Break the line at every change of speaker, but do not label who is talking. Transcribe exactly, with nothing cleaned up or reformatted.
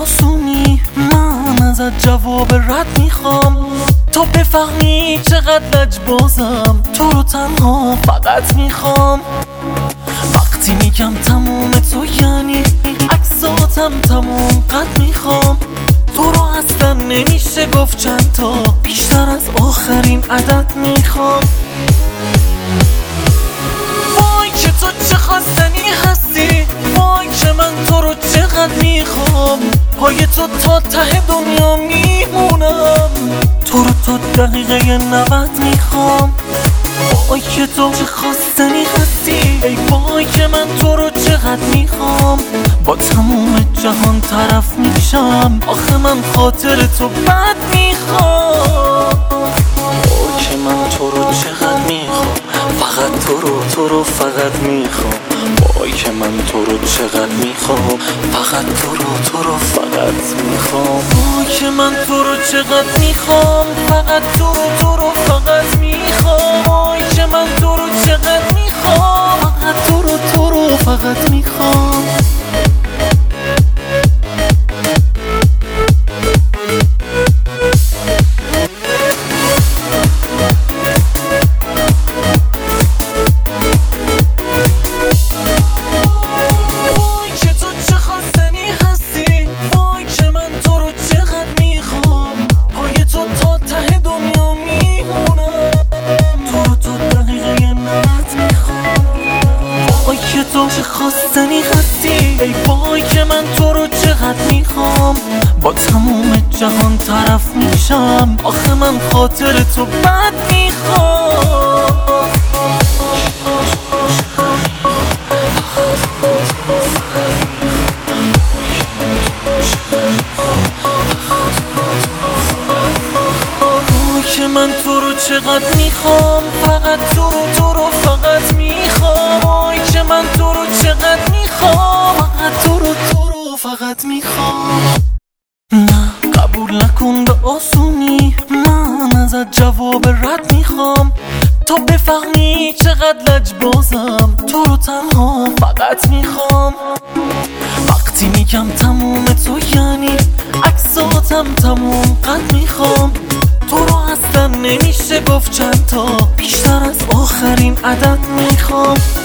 آسونی من ازت جواب رد میخوام تا بفهمی چقدر لجبازم. تو رو تنها فقط میخوام. وقتی میگم تموم تو یعنی عکساتم تموم قد میخوام. تو رو اصلا نمیشه گفت چند تا، بیشتر از آخرین عدد میخوام. وای که تو چه خواستنی هستی، وای که من تو رو چقدر میخوام. پای تو تا ته دنیا میمونم، تو رو تا دقیقه نود میخوام. وای که تو چه خواستنی هستی، ای وای که من تو رو چقدر میخوام. با تموم جهان طرف میشم، آخه من خاطر تو بد میخوام. وای که من تو رو چقدر میخوام، فقط تو رو تو رو فقط میخوام. وای که من تو رو چقدر میخوام، فقط تو رو تو رو فقط میخوام. وای که من تو رو چقدر میخوام، فقط تو رو تو رو فقط میخوام. وای که من تو رو چقدر میخوام، فقط تو رو تو رو فقط میخوام. تو چه خواستنی هستی، ای وای که من تو رو چقدر میخوام. با تموم جهان طرف میشم، آخه من خاطر تو بد میخوام. وای که من تو رو چقدر میخوام، فقط تو رو تو رو فقط میخوام. وای که من تو رو چقدر میخوام، فقط تو رو تو رو فقط میخوام. نه قبول نکن به آسونی من ازت جواب رد میخوام تا بفهمی چقدر لجبازم. تو رو تنها فقط میخوام. وقتی میگم تموم تو یعنی عکساتم تموم قد میخوام. تو رو اصلا نمیشه گفت چند تا، بیشتر از آخرین عدد میخوام.